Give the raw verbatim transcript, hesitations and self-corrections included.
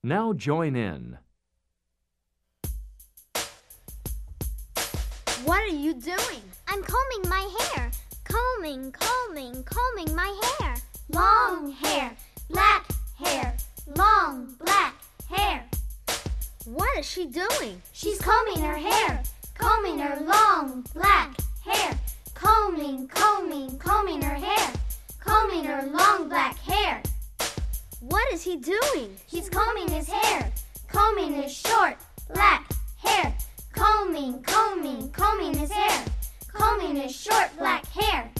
Now join in. What are you doing? I'm combing my hair. Combing, combing, combing my hair. Long hair, black hair, long black hair. What is she doing? She's combing her hair, combing her long black hair. Combing, combing, combing her hair, combing her long black hair. What is he doing? He's combing his hair, combing his short black hair. Combing, combing, combing his hair, combing his short black hair.